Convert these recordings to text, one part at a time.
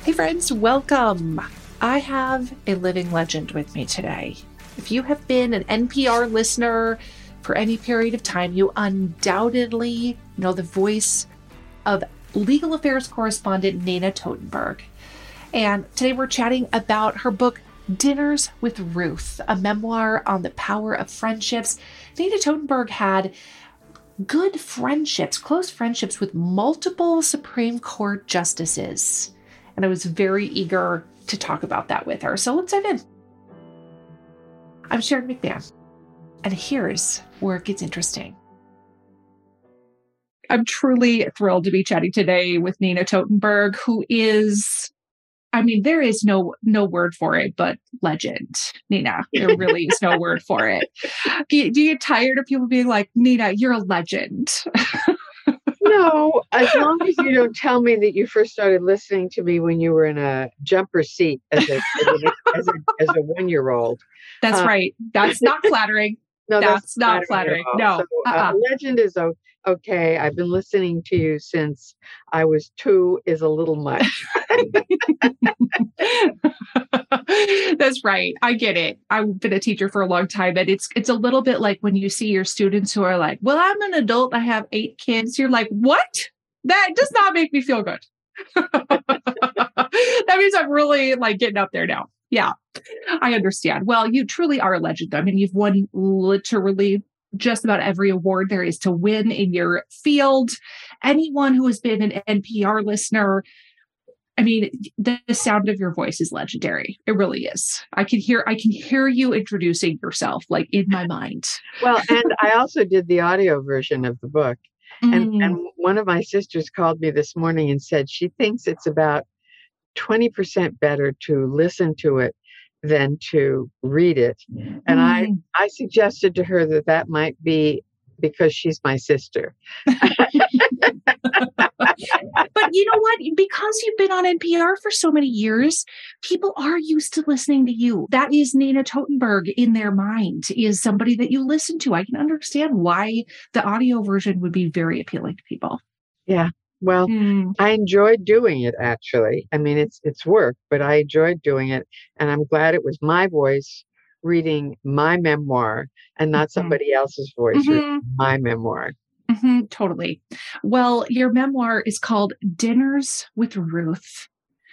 Hey friends, welcome. I have a living legend with me today. If you have been an NPR listener for any period of time, you undoubtedly know the voice of legal affairs correspondent Nina Totenberg. And today we're chatting about her book, Dinners with Ruth, a memoir on the power of friendships. Nina Totenberg had good friendships, close friendships with multiple Supreme Court justices. And I was very eager to talk about that with her. So let's dive in. I'm Sharon McMahon, and here's where it gets interesting. I'm truly thrilled to be chatting today with Nina Totenberg, who is, there is no word for it, but legend. Nina, there really is no word for it. Do you get tired of people being like, Nina, you're a legend? No, as long as you don't tell me that you first started listening to me when you were in a jumper seat as a 1-year-old. That's right. That's not flattering. No, that's not flattering. No. So, legend is okay. I've been listening to you since I was 2 is a little much. That's right. I get it. I've been a teacher for a long time, and it's a little bit like when you see your students who are like, well, I'm an adult. I have 8 kids. You're like, what? That does not make me feel good. That means I'm really getting up there now. Yeah, I understand. Well, you truly are a legend. You've won literally just about every award there is to win in your field. Anyone who has been an NPR listener, the sound of your voice is legendary. It really is. I can hear you introducing yourself in my mind. Well, and I also did the audio version of the book. And one of my sisters called me this morning and said she thinks it's about 20% better to listen to it than to read it. And I suggested to her that might be because she's my sister. But you know what? Because you've been on NPR for so many years, people are used to listening to you. That is Nina Totenberg in their mind, is somebody that you listen to. I can understand why the audio version would be very appealing to people. Yeah. Well, I enjoyed doing it, actually. It's work, but I enjoyed doing it. And I'm glad it was my voice reading my memoir and not somebody else's voice reading my memoir. Totally. Well, your memoir is called Dinners with Ruth,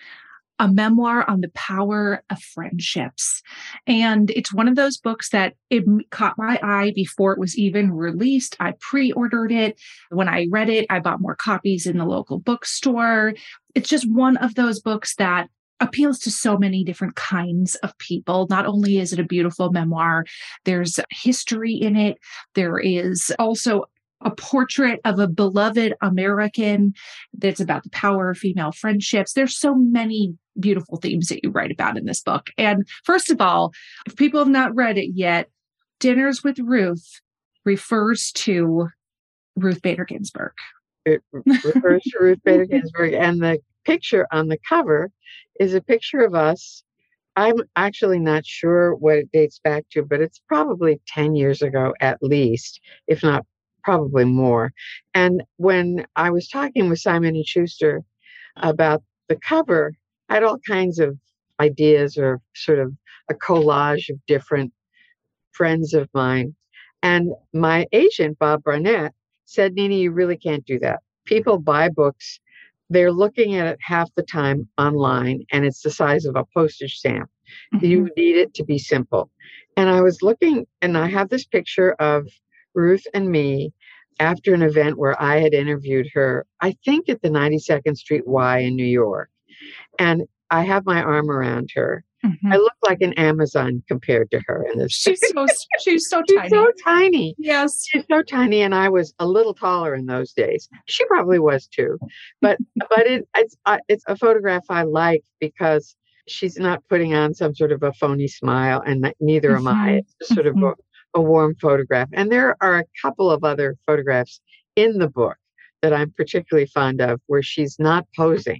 a memoir on the power of friendships. And it's one of those books that it caught my eye before it was even released. I pre-ordered it. When I read it, I bought more copies in the local bookstore. It's just one of those books that appeals to so many different kinds of people. Not only is it a beautiful memoir, there's history in it. There is also a portrait of a beloved American that's about the power of female friendships. There's so many beautiful themes that you write about in this book. And first of all, if people have not read it yet, Dinners with Ruth refers to Ruth Bader Ginsburg. It refers to Ruth Bader Ginsburg. And the picture on the cover is a picture of us. I'm actually not sure what it dates back to, but it's probably 10 years ago at least, if not probably more. And when I was talking with Simon & Schuster about the cover, I had all kinds of ideas or sort of a collage of different friends of mine. And my agent, Bob Barnett, said, Nina, you really can't do that. People buy books. They're looking at it half the time online, and it's the size of a postage stamp. You need it to be simple. And I was looking, and I have this picture of Ruth and me after an event where I had interviewed her, I think at the 92nd Street Y in New York. And I have my arm around her. I look like an Amazon compared to her in this. She's so tiny. She's so tiny. Yes. She's so tiny. And I was a little taller in those days. She probably was too. But it's a photograph I like because she's not putting on some sort of a phony smile, and neither am I. It's just sort of a warm photograph. And there are a couple of other photographs in the book that I'm particularly fond of where she's not posing.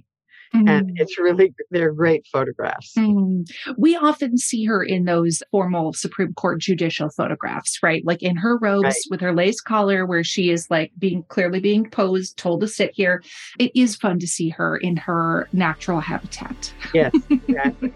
And Mm. it's really, they're great photographs. Mm. We often see her in those formal Supreme Court judicial photographs, right? Like in her robes Right. with her lace collar, where she is like clearly being posed, told to sit here. It is fun to see her in her natural habitat. Yes, exactly.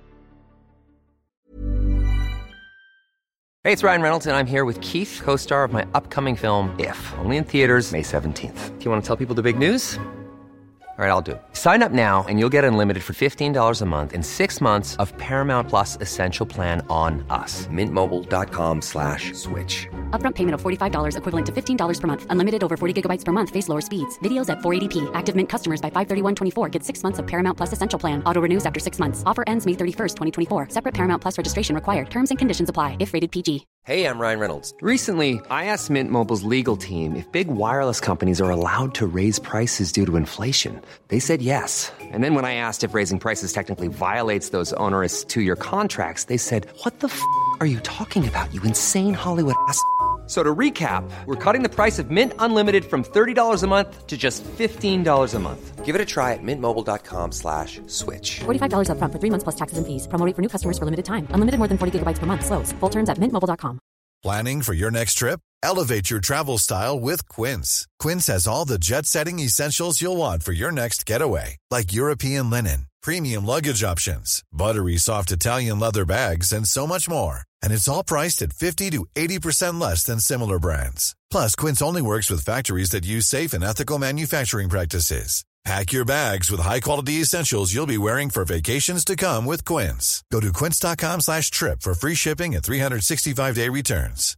Hey, it's Ryan Reynolds, and I'm here with Keith, co-star of my upcoming film, If, only in theaters May 17th. Do you want to tell people the big news? All right, I'll do it. Sign up now and you'll get unlimited for $15 a month and 6 months of Paramount Plus Essential Plan on us. MintMobile.com/switch. Upfront payment of $45 equivalent to $15 per month. Unlimited over 40 gigabytes per month. Face lower speeds. Videos at 480p. Active Mint customers by 531.24 get 6 months of Paramount Plus Essential Plan. Auto renews after 6 months. Offer ends May 31st, 2024. Separate Paramount Plus registration required. Terms and conditions apply if rated PG. Hey, I'm Ryan Reynolds. Recently, I asked Mint Mobile's legal team if big wireless companies are allowed to raise prices due to inflation. They said yes. And then when I asked if raising prices technically violates those onerous two-year contracts, they said, "What the f*** are you talking about, you insane Hollywood ass?" So to recap, we're cutting the price of Mint Unlimited from $30 a month to just $15 a month. Give it a try at mintmobile.com/switch. $45 upfront for 3 months plus taxes and fees. Promo rate for new customers for limited time. Unlimited more than 40 gigabytes per month. Slows full terms at mintmobile.com. Planning for your next trip? Elevate your travel style with Quince. Quince has all the jet-setting essentials you'll want for your next getaway, like European linen, premium luggage options, buttery soft Italian leather bags, and so much more. And it's all priced at 50 to 80% less than similar brands. Plus, Quince only works with factories that use safe and ethical manufacturing practices. Pack your bags with high-quality essentials you'll be wearing for vacations to come with Quince. Go to quince.com/trip for free shipping and 365-day returns.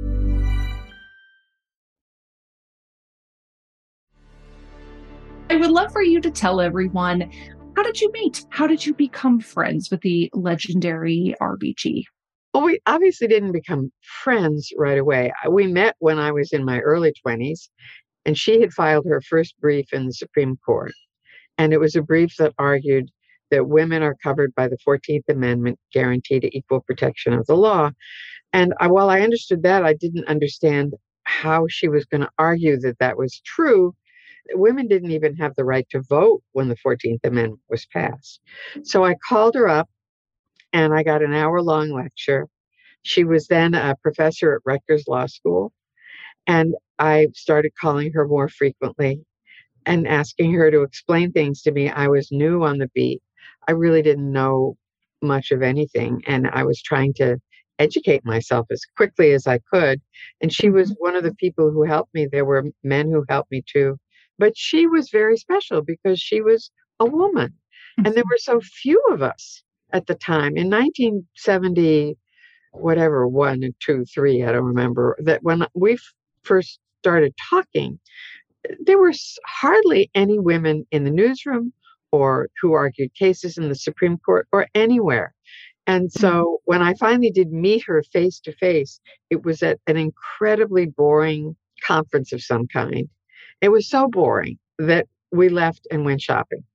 I would love for you to tell everyone, how did you meet? How did you become friends with the legendary RBG? Well, we obviously didn't become friends right away. We met when I was in my early 20s, and she had filed her first brief in the Supreme Court. And it was a brief that argued that women are covered by the 14th Amendment guarantee to equal protection of the law. And while I understood that, I didn't understand how she was going to argue that that was true. Women didn't even have the right to vote when the 14th Amendment was passed. So I called her up and I got an hour-long lecture. She was then a professor at Rutgers Law School. And I started calling her more frequently and asking her to explain things to me. I was new on the beat. I really didn't know much of anything. And I was trying to educate myself as quickly as I could. And she was one of the people who helped me. There were men who helped me too. But she was very special because she was a woman. And there were so few of us at the time. In 1970, whatever, 1, 2, 3, I don't remember, that when we first started talking, there were hardly any women in the newsroom or who argued cases in the Supreme Court or anywhere. And so when I finally did meet her face to face, it was at an incredibly boring conference of some kind. It was so boring that we left and went shopping.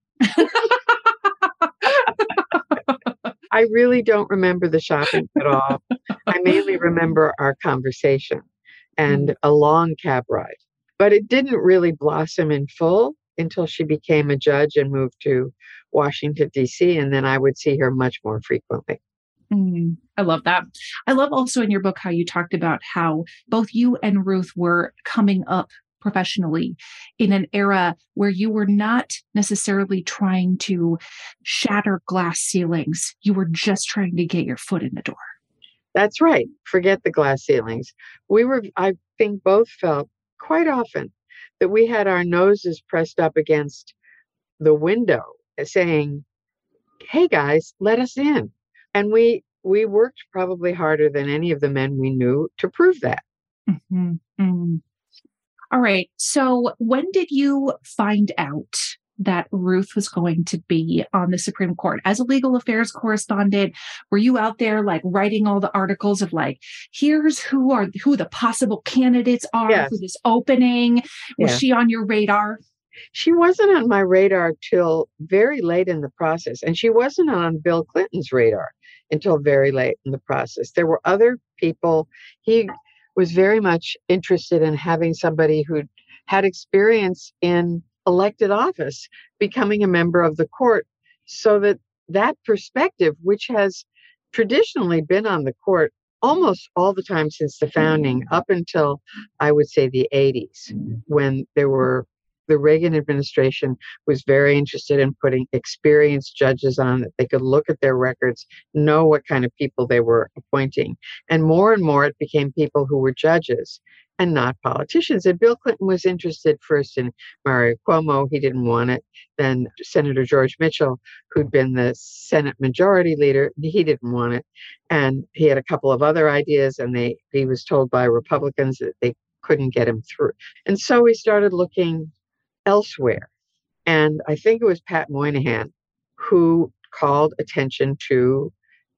I really don't remember the shopping at all. I mainly remember our conversation and a long cab ride. But it didn't really blossom in full until she became a judge and moved to Washington, D.C. And then I would see her much more frequently. I love that. I love also in your book how you talked about how both you and Ruth were coming up professionally in an era where you were not necessarily trying to shatter glass ceilings. You were just trying to get your foot in the door. That's right. Forget the glass ceilings. I think, both felt quite often that we had our noses pressed up against the window saying, "Hey guys, let us in." And we worked probably harder than any of the men we knew to prove that. Mm-hmm. Mm-hmm. All right. So when did you find out that Ruth was going to be on the Supreme Court? As a legal affairs correspondent, were you out there like writing all the articles of like, here's who the possible candidates are for this opening? Was she on your radar? She wasn't on my radar till very late in the process. And she wasn't on Bill Clinton's radar until very late in the process. There were other people. He was very much interested in having somebody who had experience in elected office, becoming a member of the court, so that that perspective, which has traditionally been on the court almost all the time since the founding, up until I would say the 80s, when the Reagan administration was very interested in putting experienced judges on that they could look at their records, know what kind of people they were appointing. And more it became people who were judges and not politicians. And Bill Clinton was interested first in Mario Cuomo. He didn't want it. Then Senator George Mitchell, who'd been the Senate Majority Leader, he didn't want it. And he had a couple of other ideas, and he was told by Republicans that they couldn't get him through. And so he started looking elsewhere. And I think it was Pat Moynihan who called attention to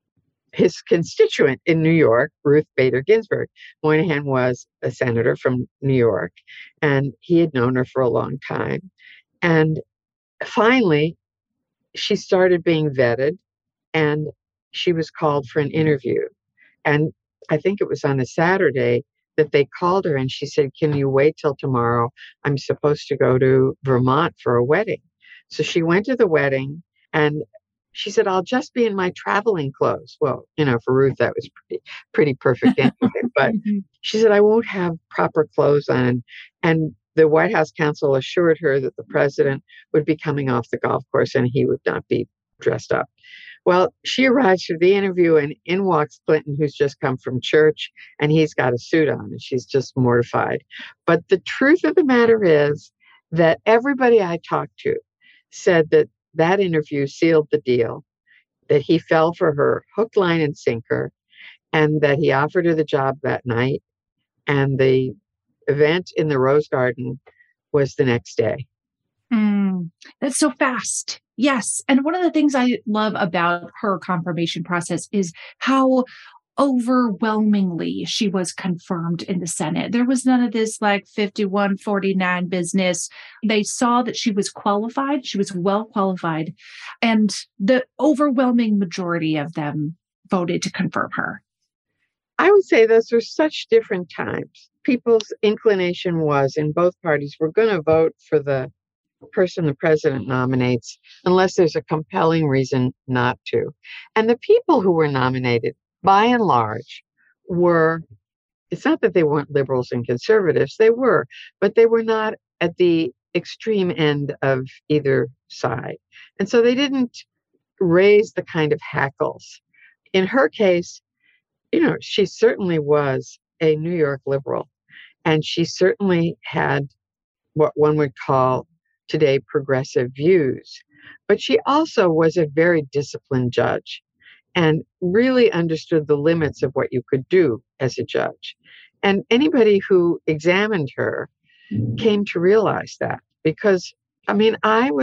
his constituent in New York, Ruth Bader Ginsburg. Moynihan was a senator from New York, and he had known her for a long time. And finally, she started being vetted, and she was called for an interview. And I think it was on a Saturday that they called her, and she said, "Can you wait till tomorrow? I'm supposed to go to Vermont for a wedding." So she went to the wedding, and she said, "I'll just be in my traveling clothes." Well, for Ruth, that was pretty perfect anyway. But she said, "I won't have proper clothes on." And the White House counsel assured her that the president would be coming off the golf course and he would not be dressed up. Well, she arrives for the interview, and in walks Clinton, who's just come from church, and he's got a suit on, and she's just mortified. But the truth of the matter is that everybody I talked to said that interview sealed the deal, that he fell for her hook, line, and sinker, and that he offered her the job that night. And the event in the Rose Garden was the next day. That's so fast. Yes. And one of the things I love about her confirmation process is how overwhelmingly she was confirmed in the Senate. There was none of this 51-49 business. They saw that she was qualified. She was well qualified. And the overwhelming majority of them voted to confirm her. I would say those were such different times. People's inclination was, in both parties, we're going to vote for the person the president nominates unless there's a compelling reason not to. And the people who were nominated, by and large, it's not that they weren't liberals and conservatives, they were, but they were not at the extreme end of either side. And so they didn't raise the kind of hackles. In her case, she certainly was a New York liberal, and she certainly had what one would call today progressive views. But she also was a very disciplined judge and really understood the limits of what you could do as a judge. And anybody who examined her came to realize that, because, I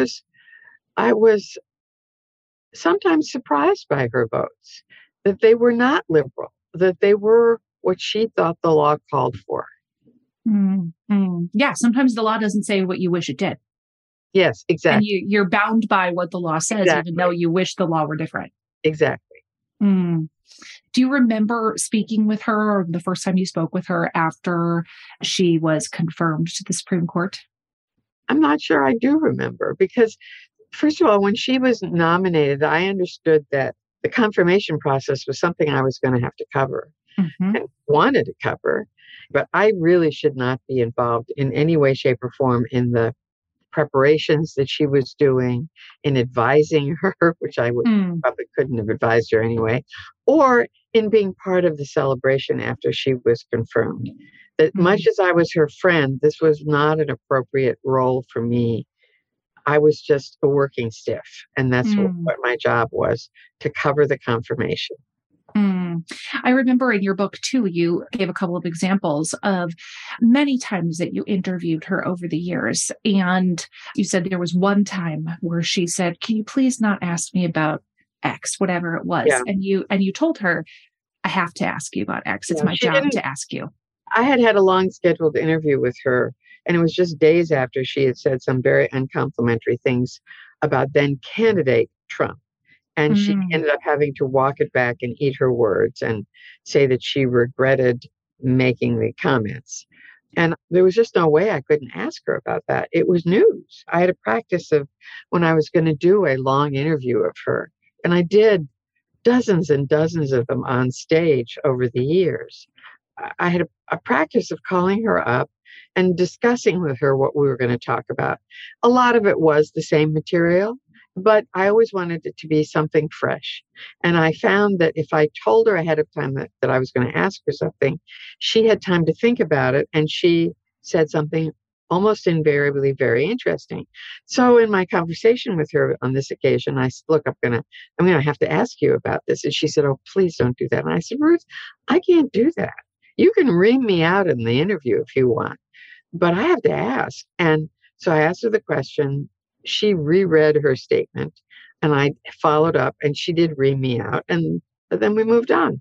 was sometimes surprised by her votes, that they were not liberal, that they were what she thought the law called for. Yeah, sometimes the law doesn't say what you wish it did. Yes, exactly. And you're bound by what the law says, exactly. Even though you wish the law were different. Exactly. Do you remember speaking with her, or the first time you spoke with her after she was confirmed to the Supreme Court? I'm not sure I do remember, because, first of all, when she was nominated, I understood that the confirmation process was something I was going to have to cover and wanted to cover. But I really should not be involved in any way, shape, or form in the preparations that she was doing, in advising her, which I probably couldn't have advised her anyway, or in being part of the celebration after she was confirmed. That much as I was her friend, this was not an appropriate role for me. I was just a working stiff, and that's what my job was, to cover the confirmation. I remember in your book, too, you gave a couple of examples of many times that you interviewed her over the years. And you said there was one time where she said, "Can you please not ask me about X, whatever it was?" Yeah. And you told her, "I have to ask you about X. It's my job to ask you." I had a long scheduled interview with her, and it was just days after she had said some very uncomplimentary things about then candidate Trump. And she ended up having to walk it back and eat her words and say that she regretted making the comments. And there was just no way I couldn't ask her about that. It was news. I had a practice of when I was going to do a long interview of her, and I did dozens and dozens of them on stage over the years. I had a practice of calling her up and discussing with her what we were going to talk about. A lot of it was the same material, but I always wanted it to be something fresh. And I found that if I told her ahead of time that I was going to ask her something, she had time to think about it, and she said something almost invariably very interesting. So in my conversation with her on this occasion, I said, look, I'm gonna have to ask you about this. And she said, oh, please don't do that. And I said, Ruth, I can't do that. You can ream me out in the interview if you want, but I have to ask. And so I asked her the question. She reread her statement, and I followed up, and she did ream me out. And then we moved on.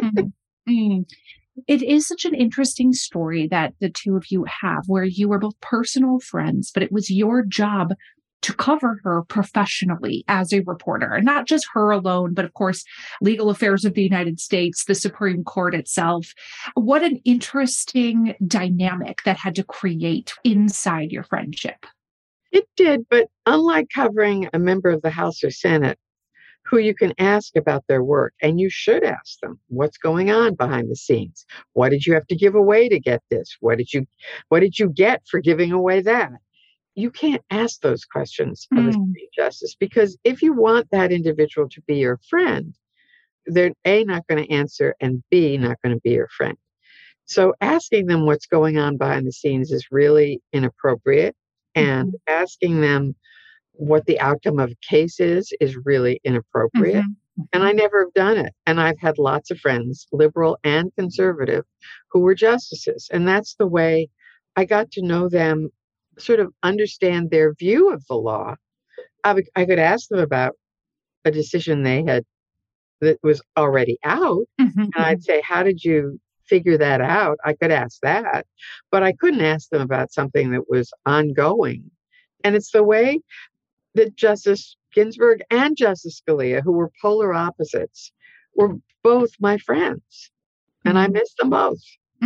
Mm. It is such an interesting story that the two of you have, where you were both personal friends, but it was your job to cover her professionally as a reporter, and not just her alone, but of course, legal affairs of the United States, the Supreme Court itself. What an interesting dynamic that had to create inside your friendship. It did, but unlike covering a member of the House or Senate, who you can ask about their work, and you should ask them what's going on behind the scenes. What did you have to give away to get this? What did you get for giving away that? You can't ask those questions of a Supreme Justice, because if you want that individual to be your friend, they're A, not going to answer, and B, not going to be your friend. So asking them what's going on behind the scenes is really inappropriate, and asking them what the outcome of a case is really inappropriate. And I never have done it. And I've had lots of friends, liberal and conservative, who were justices. And that's the way I got to know them, sort of understand their view of the law. I could ask them about a decision they had that was already out. And I'd say, how did you figure that out? I could ask that, but I couldn't ask them about something that was ongoing. And it's the way that Justice Ginsburg and Justice Scalia, who were polar opposites, were both my friends. And I miss them both.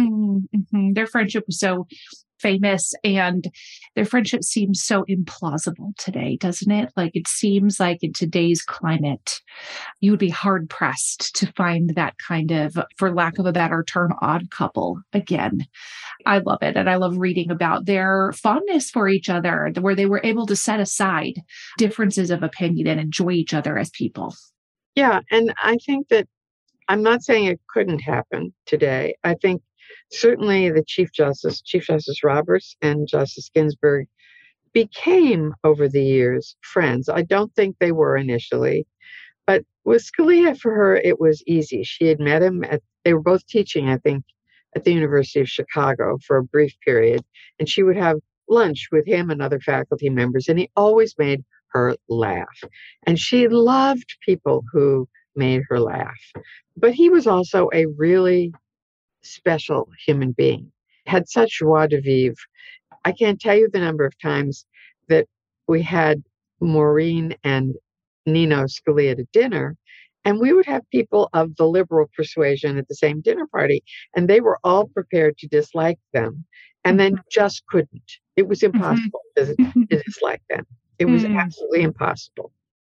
Their friendship was so famous, and their friendship seems so implausible today, doesn't it? Like, it seems like in today's climate, you would be hard pressed to find that kind of, for lack of a better term, odd couple again. I love it. And I love reading about their fondness for each other, where they were able to set aside differences of opinion and enjoy each other as people. Yeah. And I think that I'm not saying it couldn't happen today. I think certainly the Chief Justice Roberts and Justice Ginsburg became, over the years, friends. I don't think they were initially, but with Scalia, for her, it was easy. She had met him they were both teaching, I think, at the University of Chicago for a brief period, and she would have lunch with him and other faculty members, and he always made her laugh. And she loved people who made her laugh. But he was also a really special human being, had such joie de vivre. I can't tell you the number of times that we had Maureen and Nino Scalia to dinner, and we would have people of the liberal persuasion at the same dinner party, and they were all prepared to dislike them, and then just couldn't. It was impossible to dislike them. It was absolutely impossible.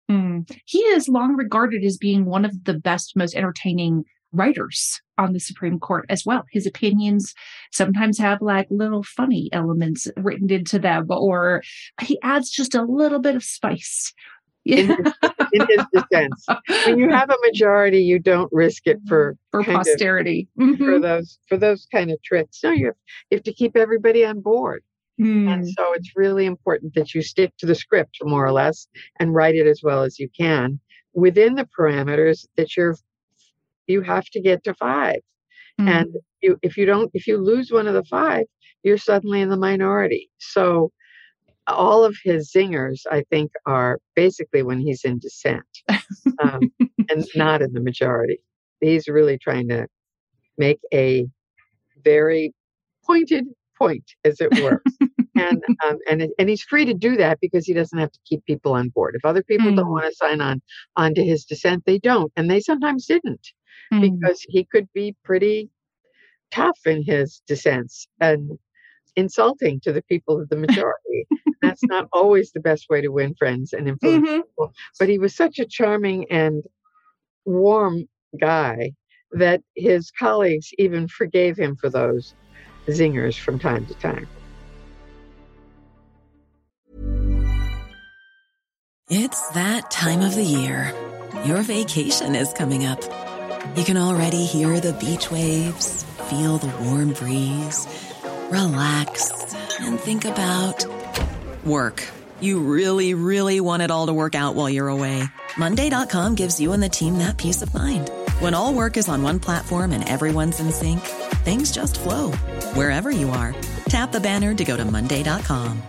He is long regarded as being one of the best, most entertaining writers on the Supreme Court as well. His opinions sometimes have like little funny elements written into them, or he adds just a little bit of spice. In his defense. When you have a majority, you don't risk it for posterity. For those kind of tricks. No, you have to keep everybody on board. And so it's really important that you stick to the script, more or less, and write it as well as you can within the parameters that you have to get to 5. And if you lose one of the 5, you're suddenly in the minority. So all of his zingers, I think, are basically when he's in dissent and not in the majority. He's really trying to make a very pointed point, as it were. And he's free to do that because he doesn't have to keep people on board. If other people don't want to sign on to his dissent, they don't. And they sometimes didn't, because he could be pretty tough in his dissents. And insulting to the people of the majority. That's not always the best way to win friends and influence people. But he was such a charming and warm guy that his colleagues even forgave him for those zingers from time to time. It's that time of the year. Your vacation is coming up. You can already hear the beach waves, feel the warm breeze, relax, and think about work. You really, really want it all to work out while you're away. Monday.com gives you and the team that peace of mind. When all work is on one platform and everyone's in sync, things just flow. Wherever you are, tap the banner to go to Monday.com.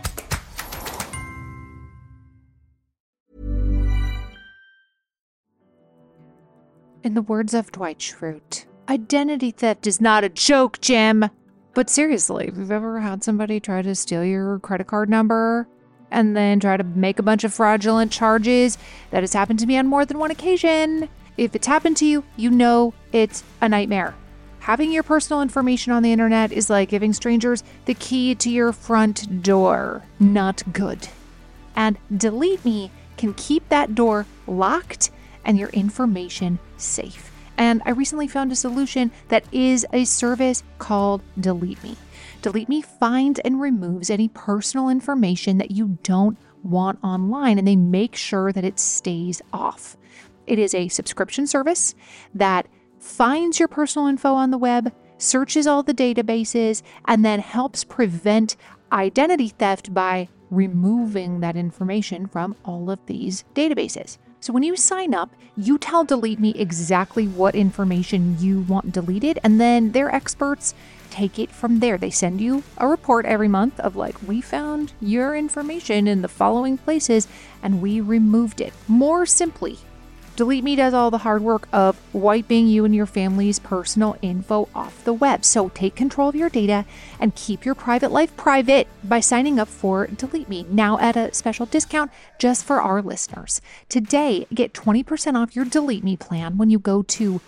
In the words of Dwight Schrute, identity theft is not a joke, Jim. But seriously, if you've ever had somebody try to steal your credit card number and then try to make a bunch of fraudulent charges, that has happened to me on more than one occasion. If it's happened to you, you know it's a nightmare. Having your personal information on the internet is like giving strangers the key to your front door. Not good. And Delete Me can keep that door locked and your information safe. And I recently found a solution that is a service called Delete Me. Delete Me finds and removes any personal information that you don't want online, and they make sure that it stays off. It is a subscription service that finds your personal info on the web, searches all the databases, and then helps prevent identity theft by removing that information from all of these databases. So when you sign up, you tell Delete Me exactly what information you want deleted, and then their experts take it from there. They send you a report every month of like, we found your information in the following places and we removed it. More simply, Delete Me does all the hard work of wiping you and your family's personal info off the web. So take control of your data and keep your private life private by signing up for Delete Me, now at a special discount just for our listeners. Today, get 20% off your Delete Me plan when you go to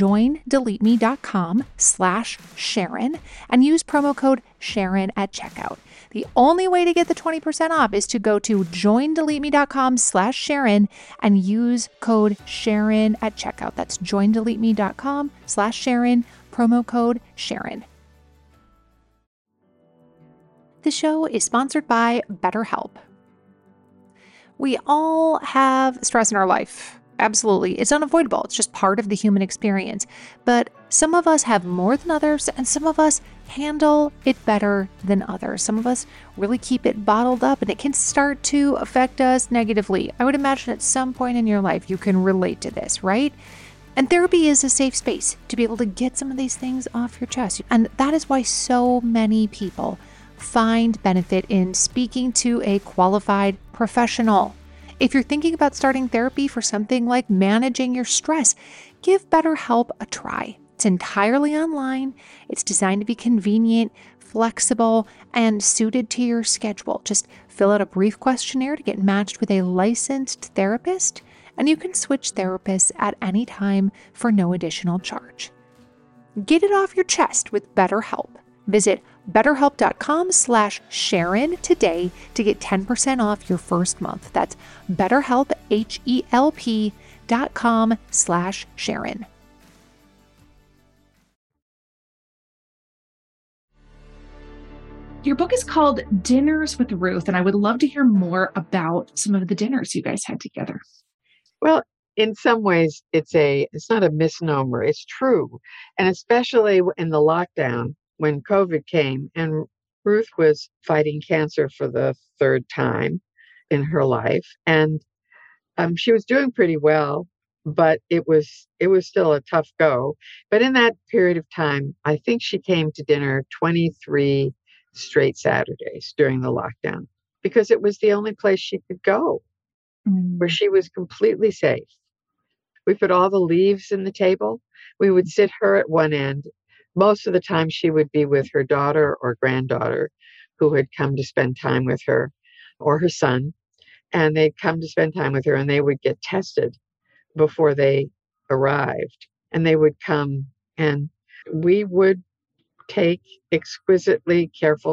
joindeleteme.com/Sharon and use promo code Sharon at checkout. The only way to get the 20% off is to go to joindeleteme.com/Sharon and use code Sharon at checkout. That's joindeleteme.com/Sharon, promo code Sharon. The show is sponsored by BetterHelp. We all have stress in our life. Absolutely. It's unavoidable. It's just part of the human experience. But some of us have more than others, and some of us handle it better than others. Some of us really keep it bottled up, and it can start to affect us negatively. I would imagine at some point in your life you can relate to this, right? And therapy is a safe space to be able to get some of these things off your chest. And that is why so many people find benefit in speaking to a qualified professional. If you're thinking about starting therapy for something like managing your stress, give BetterHelp a try. It's entirely online. It's designed to be convenient, flexible, and suited to your schedule. Just fill out a brief questionnaire to get matched with a licensed therapist, and you can switch therapists at any time for no additional charge. Get it off your chest with BetterHelp. Visit BetterHelp.com/Sharon today to get 10% off your first month. That's BetterHelp, HELP.com/Sharon. Your book is called Dinners with Ruth, and I would love to hear more about some of the dinners you guys had together. Well, in some ways, it's not a misnomer. It's true. And especially in the lockdown, when COVID came and Ruth was fighting cancer for the third time in her life. And she was doing pretty well, but it was still a tough go. But in that period of time, I think she came to dinner 23 straight Saturdays during the lockdown because it was the only place she could go where she was completely safe. We put all the leaves in the table. We would sit her at one end. Most of the time she would be with her daughter or granddaughter who had come to spend time with her, or her son, and they'd come to spend time with her, and they would get tested before they arrived. And they would come and we would take exquisitely careful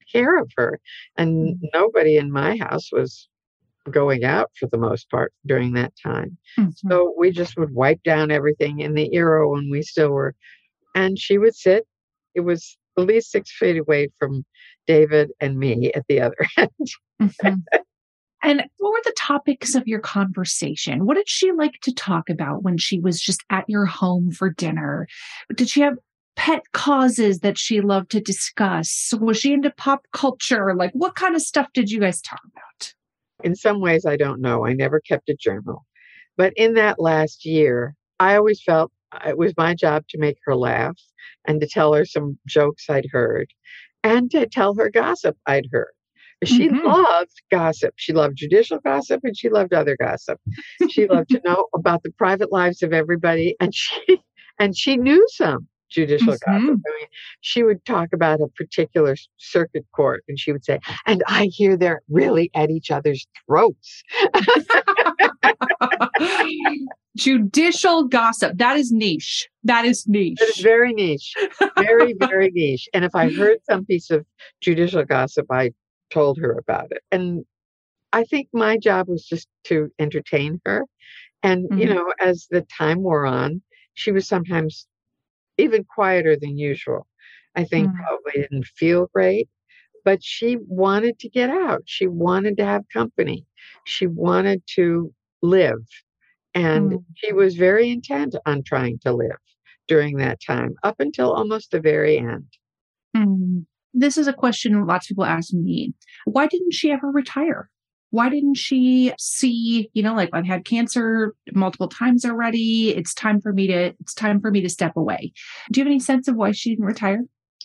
care of her. And nobody in my house was going out for the most part during that time. Mhm. So we just would wipe down everything in the era when we still were. And she would sit. It was at least 6 feet away from David and me at the other end. Mhm. And what were the topics of your conversation? What did she like to talk about when she was just at your home for dinner? Did she have pet causes that she loved to discuss? Was she into pop culture? Like, what kind of stuff did you guys talk about? In some ways, I don't know. I never kept a journal. But in that last year, I always felt it was my job to make her laugh and to tell her some jokes I'd heard and to tell her gossip I'd heard. She Mhm. loved gossip. She loved judicial gossip and she loved other gossip. She loved to know about the private lives of everybody, and she knew some judicial gossip. I Mhm. mean, she would talk about a particular circuit court and she would say, "And I hear they're really at each other's throats." Judicial gossip. That is niche. That is It is niche. very niche, very, very niche. And if I heard some piece of judicial gossip, I told her about it. And I think my job was just to entertain her. And, Mhm. as the time wore on, she was sometimes even quieter than usual. I think Mm. probably didn't feel great, but she wanted to get out. She wanted to have company. She wanted to live. And Mm. she was very intent on trying to live during that time, up until almost the very end. Mm. This is a question lots of people ask me. Why didn't she ever retire? Why didn't she see, like I've had cancer multiple times already. It's time for me to step away. Do you have any sense of why she didn't retire?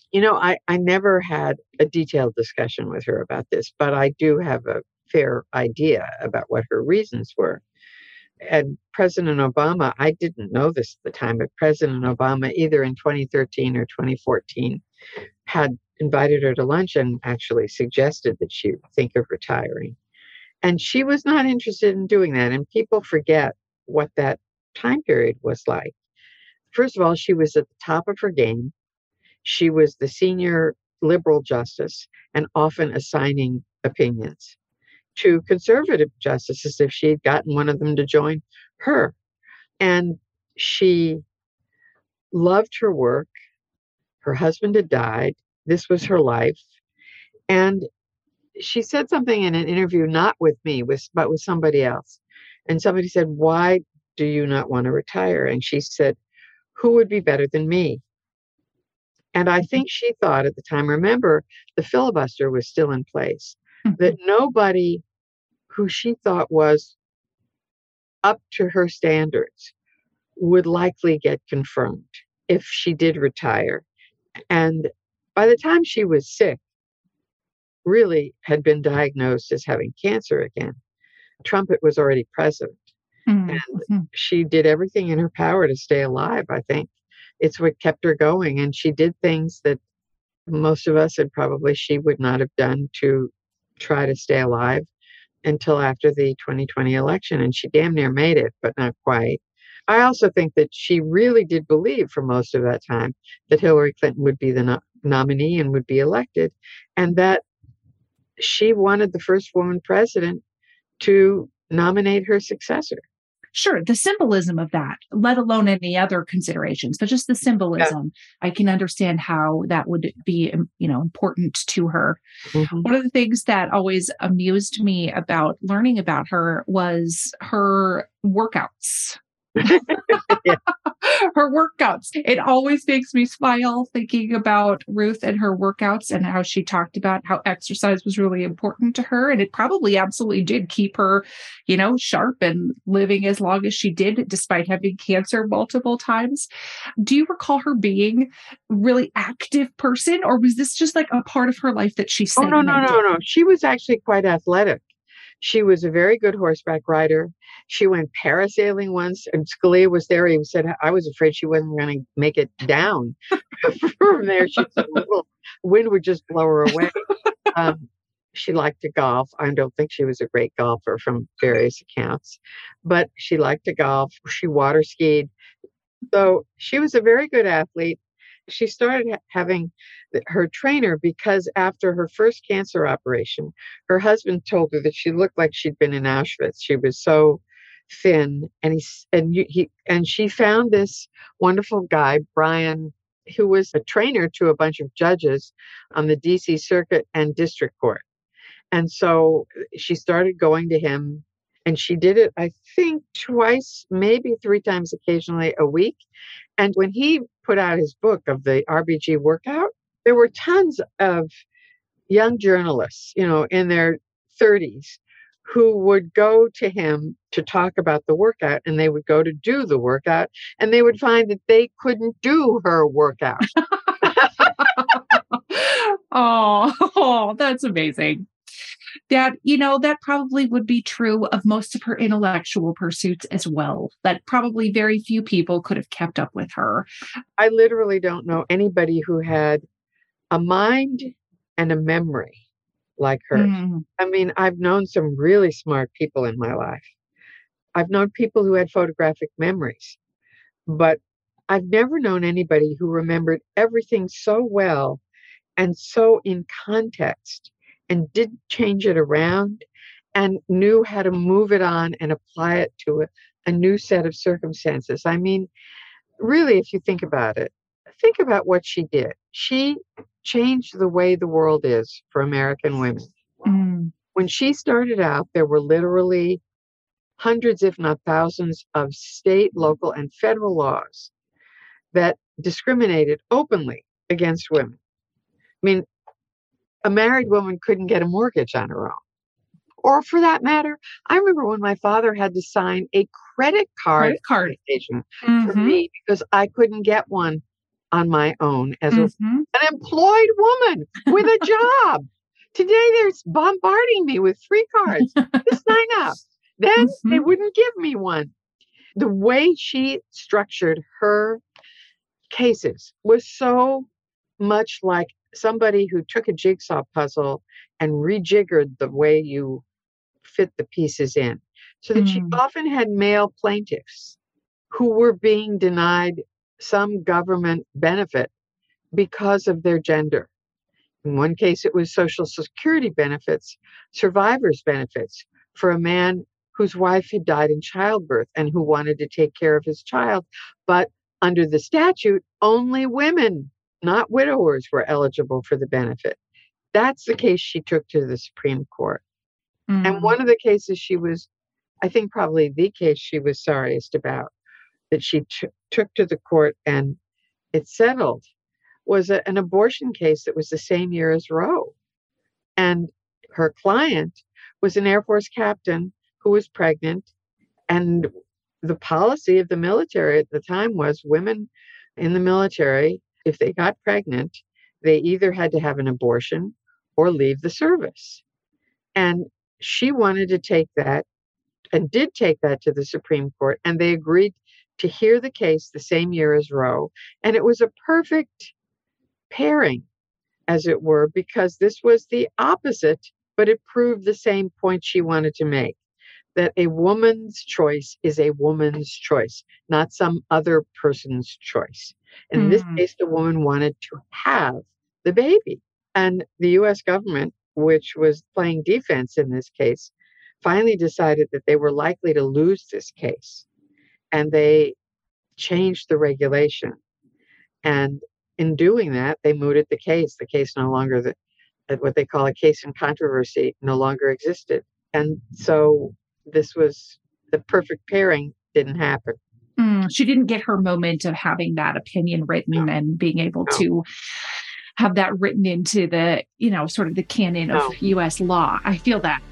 I never had a detailed discussion with her about this, but I do have a fair idea about what her reasons were. And President Obama, I didn't know this at the time, but President Obama, either in 2013 or 2014, had invited her to lunch and actually suggested that she think of retiring. And she was not interested in doing that. And people forget what that time period was like. First of all, she was at the top of her game. She was the senior liberal justice and often assigning opinions to conservative justices if she had gotten one of them to join her. And she loved her work. Her husband had died. This was her life. And she said something in an interview, not with me, but with somebody else. And somebody said, "Why do you not want to retire?" And she said, "Who would be better than me?" And I think she thought at the time, remember, the filibuster was still in place, that Mhm. nobody who she thought was up to her standards would likely get confirmed if she did retire. And by the time she was sick, really had been diagnosed as having cancer again, Trump was already president. Mm. And Mhm. she did everything in her power to stay alive, I think. It's what kept her going. And she did things that most of us and probably she would not have done to try to stay alive until after the 2020 election. And she damn near made it, but not quite. I also think that she really did believe for most of that time that Hillary Clinton would be the nominee and would be elected, and that she wanted the first woman president to nominate her successor. Sure, the symbolism of that, let alone any other considerations, but just the Yeah. symbolism, I can understand how that would be, important to her. Mhm. One of the things that always amused me about learning about her was her workouts. Yeah. Her workouts. It always makes me smile thinking about Ruth and her workouts and how she talked about how exercise was really important to her. And it probably absolutely did keep her, sharp and living as long as she did, despite having cancer multiple times. Do you recall her being a really active person, or was this just like a part of her life that she Oh, no, no, segmented? no, no. She was actually quite athletic. She was a very good horseback rider. She went parasailing once, and Scalia was there. He said, I was afraid she wasn't going to make it down from there. She said, a little wind would just blow her away. Um, she liked to golf. I don't think she was a great golfer from various accounts, but she liked to golf. She water skied. So she was a very good athlete. She started having her trainer because after her first cancer operation, her husband told her that she looked like she'd been in Auschwitz. She was so thin, and she found this wonderful guy, Brian, who was a trainer to a bunch of judges on the DC Circuit and District Court. And so she started going to him, and she did it, I think, twice, maybe 3 times occasionally a week. And when he put out his book of the RBG workout, there were tons of young journalists, in their 30s, who would go to him to talk about the workout, and they would go to do the workout, and they would find that they couldn't do her workout. Oh, that's amazing. That probably would be true of most of her intellectual pursuits as well, that probably very few people could have kept up with her. I literally don't know anybody who had a mind and a memory like hers. I mean, I've known some really smart people in my life. I've known people who had photographic memories, but I've never known anybody who remembered everything so well and so in context and didn't change it around and knew how to move it on and apply it to a new set of circumstances. I mean, really, if you think about it, think about what she did. She changed the way the world is for American women. When she started out, there were literally hundreds, if not thousands, of state, local, and federal laws that discriminated openly against women. I mean, a married woman couldn't get a mortgage on her own. Or for that matter, I remember when my father had to sign a credit card application for me because I couldn't get one on my own as an employed woman with a job. Today, they're bombarding me with free cards to sign up. Then they wouldn't give me one. The way she structured her cases was so much like somebody who took a jigsaw puzzle and rejiggered the way you fit the pieces in. So that she often had male plaintiffs who were being denied some government benefit because of their gender. In one case, it was Social Security benefits, survivors' benefits for a man whose wife had died in childbirth and who wanted to take care of his child. But under the statute, only women, not widowers, were eligible for the benefit. That's the case she took to the Supreme Court. And one of the cases she was, I think probably the case she was sorriest about, that she took to the court and it settled, was an abortion case that was the same year as Roe. And her client was an Air Force captain who was pregnant. And the policy of the military at the time was women in the military, if they got pregnant, they either had to have an abortion or leave the service. And she wanted to take that and did take that to the Supreme Court. And they agreed to hear the case the same year as Roe. And it was a perfect pairing, as it were, because this was the opposite, but it proved the same point she wanted to make, that a woman's choice is a woman's choice, not some other person's choice. In this case, the woman wanted to have the baby. And the U.S. government, which was playing defense in this case, finally decided that they were likely to lose this case. And they changed the regulation. And in doing that, they mooted the case. The case no longer, what they call a case in controversy, no longer existed. And so this was the perfect pairing, didn't happen. She didn't get her moment of having that opinion written and being able to have that written into the, sort of the canon of U.S. law. I feel that.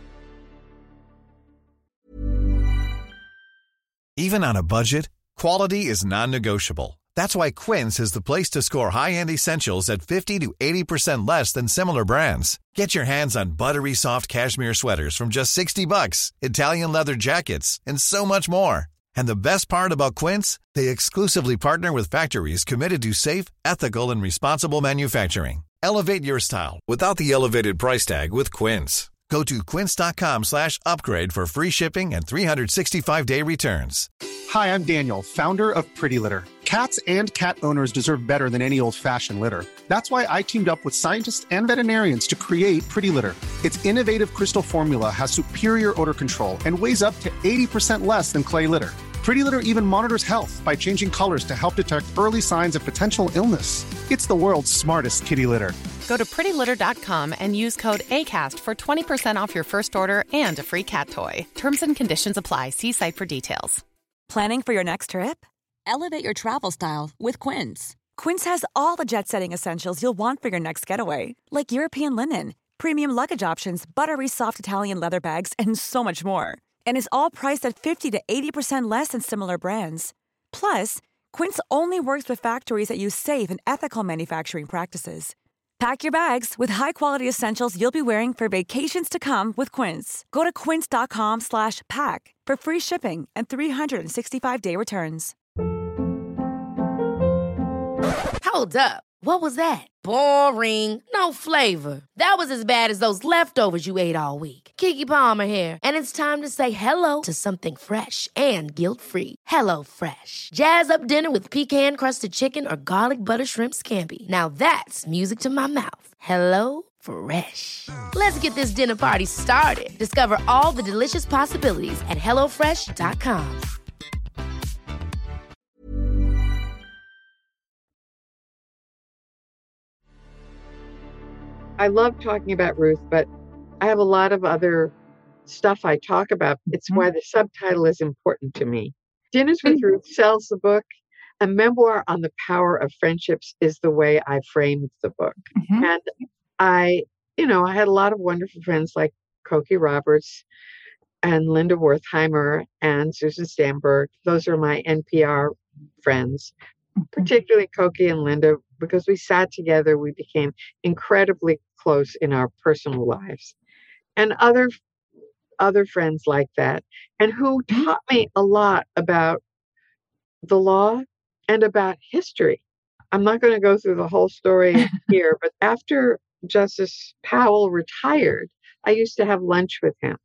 Even on a budget, quality is non-negotiable. That's why Quince is the place to score high-end essentials at 50 to 80% less than similar brands. Get your hands on buttery soft cashmere sweaters from just $60, Italian leather jackets, and so much more. And the best part about Quince, they exclusively partner with factories committed to safe, ethical, and responsible manufacturing. Elevate your style without the elevated price tag with Quince. Go to quince.com/upgrade for free shipping and 365-day returns. Hi, I'm Daniel, founder of Pretty Litter. Cats and cat owners deserve better than any old-fashioned litter. That's why I teamed up with scientists and veterinarians to create Pretty Litter. Its innovative crystal formula has superior odor control and weighs up to 80% less than clay litter. Pretty Litter even monitors health by changing colors to help detect early signs of potential illness. It's the world's smartest kitty litter. Go to prettylitter.com and use code ACAST for 20% off your first order and a free cat toy. Terms and conditions apply. See site for details. Planning for your next trip? Elevate your travel style with Quince. Quince has all the jet-setting essentials you'll want for your next getaway, like European linen, premium luggage options, buttery soft Italian leather bags, and so much more. And is all priced at 50 to 80% less than similar brands. Plus, Quince only works with factories that use safe and ethical manufacturing practices. Pack your bags with high-quality essentials you'll be wearing for vacations to come with Quince. Go to quince.com/pack for free shipping and 365-day returns. Hold up. What was that? Boring. No flavor. That was as bad as those leftovers you ate all week. Keke Palmer here, and it's time to say hello to something fresh and guilt-free. Hello Fresh. Jazz up dinner with pecan-crusted chicken or garlic butter shrimp scampi. Now that's music to my mouth. Hello Fresh. Let's get this dinner party started. Discover all the delicious possibilities at hellofresh.com. I love talking about Ruth, but I have a lot of other stuff I talk about. It's why the subtitle is important to me. Dinners with Ruth sells the book. A memoir on the power of friendships is the way I framed the book. And I had a lot of wonderful friends like Cokie Roberts and Linda Wertheimer and Susan Stamberg. Those are my NPR friends, particularly Cokie and Linda, because we sat together. We became incredibly close in our personal lives. And other friends like that, and who taught me a lot about the law and about history. I'm not going to go through the whole story here, but after Justice Powell retired, I used to have lunch with him.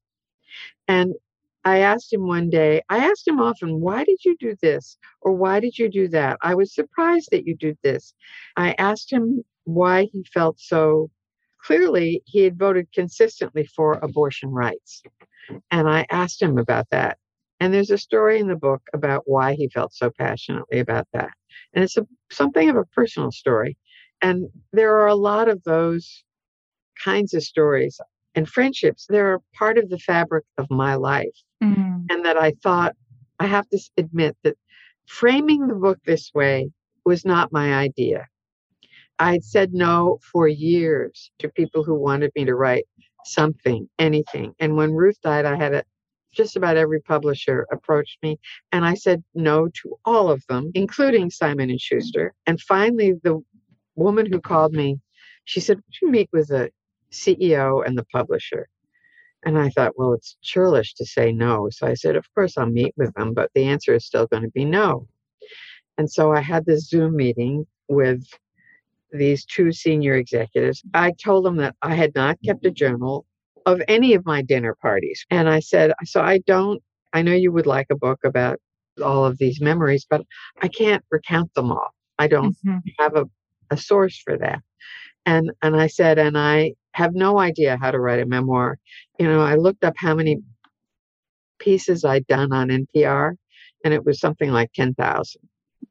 And I asked him one day, I asked him often, why did you do this? Or why did you do that? I was surprised that you did this. I asked him why he felt so clearly. He had voted consistently for abortion rights. And I asked him about that. And there's a story in the book about why he felt so passionately about that. And it's something of a personal story. And there are a lot of those kinds of stories. And friendships, they're part of the fabric of my life. And that I thought, I have to admit that framing the book this way was not my idea. I'd said no for years to people who wanted me to write something, anything. And when Ruth died, I had just about every publisher approached me, and I said no to all of them, including Simon & Schuster. And finally, the woman who called me, she said, would you meet with the CEO and the publisher? And I thought, well, it's churlish to say no. So I said, of course, I'll meet with them, but the answer is still going to be no. And so I had this Zoom meeting with these two senior executives. I told them that I had not kept a journal of any of my dinner parties. And I said, I know you would like a book about all of these memories, but I can't recount them all. I don't have a source for that. And I said, and I have no idea how to write a memoir. I looked up how many pieces I'd done on NPR, and it was something like 10,000.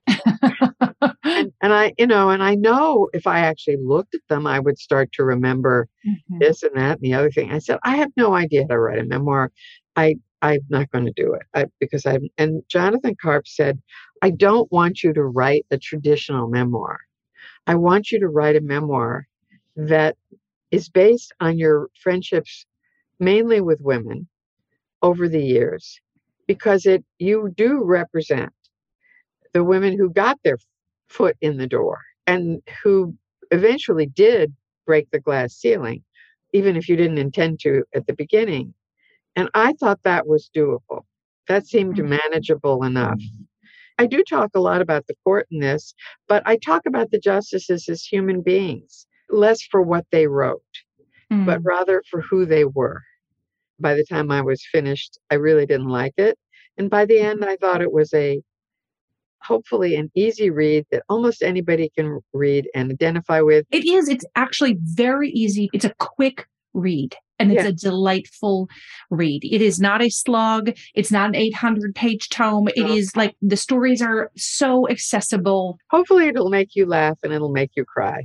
and I know if I actually looked at them, I would start to remember this and that and the other thing. I said, I have no idea how to write a memoir. I'm not going to do it and Jonathan Karp said, I don't want you to write a traditional memoir. I want you to write a memoir that is based on your friendships, mainly with women, over the years, because you do represent the women who got their foot in the door and who eventually did break the glass ceiling, even if you didn't intend to at the beginning. And I thought that was doable. That seemed manageable enough. I do talk a lot about the court in this, but I talk about the justices as human beings, less for what they wrote, but rather for who they were. By the time I was finished, I really didn't like it. And by the end, I thought it was a hopefully an easy read that almost anybody can read and identify with. It is. It's actually very easy. It's a quick read. And it's a delightful read. It is not a slog. It's not an 800-page tome. It is like the stories are so accessible. Hopefully it'll make you laugh and it'll make you cry.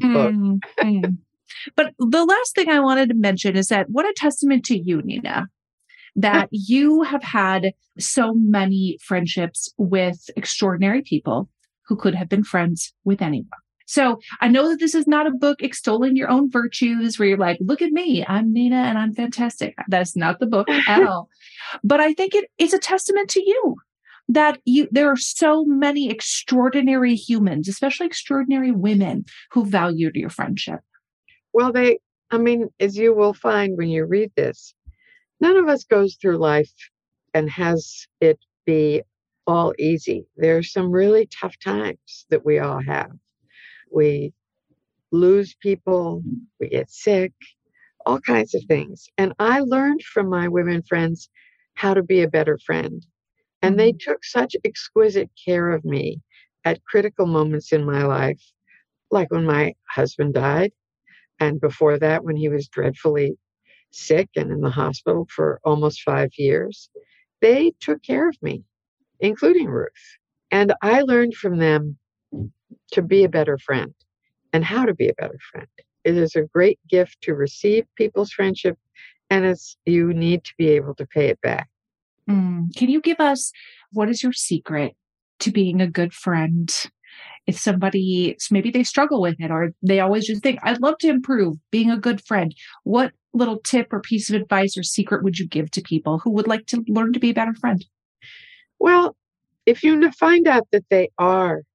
But the last thing I wanted to mention is that what a testament to you, Nina, that you have had so many friendships with extraordinary people who could have been friends with anyone. So I know that this is not a book extolling your own virtues where you're like, look at me, I'm Nina and I'm fantastic. That's not the book at all. But I think it is a testament to you that there are so many extraordinary humans, especially extraordinary women who valued your friendship. Well, as you will find when you read this, none of us goes through life and has it be all easy. There are some really tough times that we all have. We lose people, we get sick, all kinds of things. And I learned from my women friends how to be a better friend. And they took such exquisite care of me at critical moments in my life, like when my husband died. And before that, when he was dreadfully sick and in the hospital for almost 5 years, they took care of me, including Ruth. And I learned from them to be a better friend and how to be a better friend. It is a great gift to receive people's friendship, and you need to be able to pay it back. Can you give us, what is your secret to being a good friend? If somebody, maybe they struggle with it, or they always just think, I'd love to improve being a good friend. What little tip or piece of advice or secret would you give to people who would like to learn to be a better friend? Well, if you find out that they are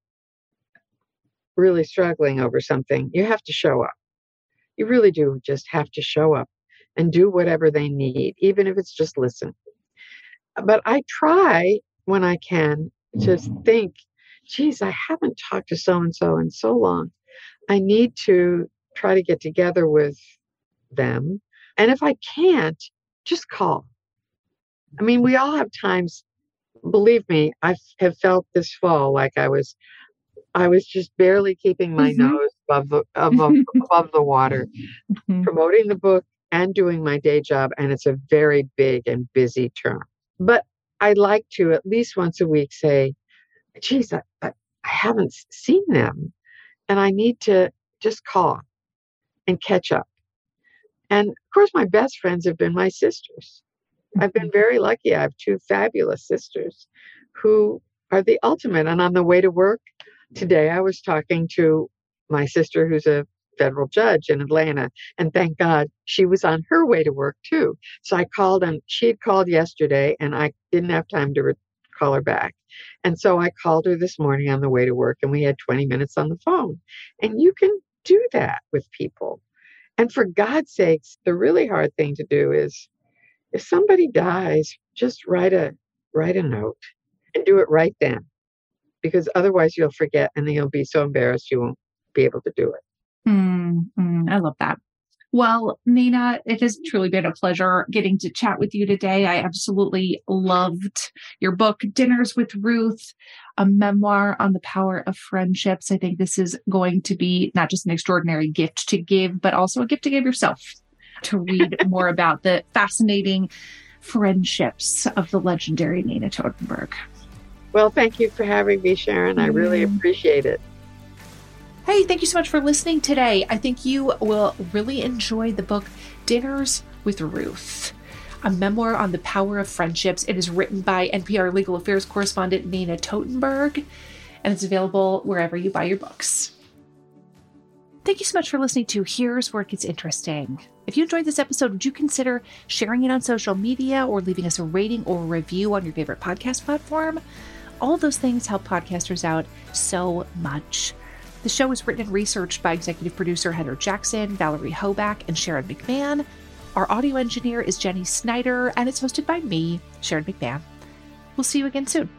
really struggling over something, you have to show up. You really do just have to show up and do whatever they need, even if it's just listen. But I try when I can to think, geez, I haven't talked to so-and-so in so long. I need to try to get together with them. And if I can't, just call. I mean, we all have times, believe me, I have felt this fall like I was just barely keeping my nose above the water, promoting the book and doing my day job. And it's a very big and busy term. But I like to at least once a week say, geez, I haven't seen them and I need to just call and catch up. And of course, my best friends have been my sisters. I've been very lucky. I have 2 fabulous sisters who are the ultimate. And on the way to work today, I was talking to my sister who's a federal judge in Atlanta. And thank God she was on her way to work too. So I called, and she had called yesterday and I didn't have time to call her back. And so I called her this morning on the way to work and we had 20 minutes on the phone. And you can do that with people. And for God's sakes, the really hard thing to do is if somebody dies, just write a note and do it right then, because otherwise you'll forget and then you'll be so embarrassed you won't be able to do it. I love that. Well, Nina, it has truly been a pleasure getting to chat with you today. I absolutely loved your book, Dinners with Ruth, a memoir on the power of friendships. I think this is going to be not just an extraordinary gift to give, but also a gift to give yourself to read more about the fascinating friendships of the legendary Nina Totenberg. Well, thank you for having me, Sharon. I really appreciate it. Hey, thank you so much for listening today. I think you will really enjoy the book, Dinners with Ruth, a memoir on the power of friendships. It is written by NPR Legal Affairs correspondent Nina Totenberg, and it's available wherever you buy your books. Thank you so much for listening to Here's Where It Gets Interesting. If you enjoyed this episode, would you consider sharing it on social media or leaving us a rating or a review on your favorite podcast platform? All of those things help podcasters out so much. The show is written and researched by executive producer Heather Jackson, Valerie Hoback, and Sharon McMahon. Our audio engineer is Jenny Snyder, and it's hosted by me, Sharon McMahon. We'll see you again soon.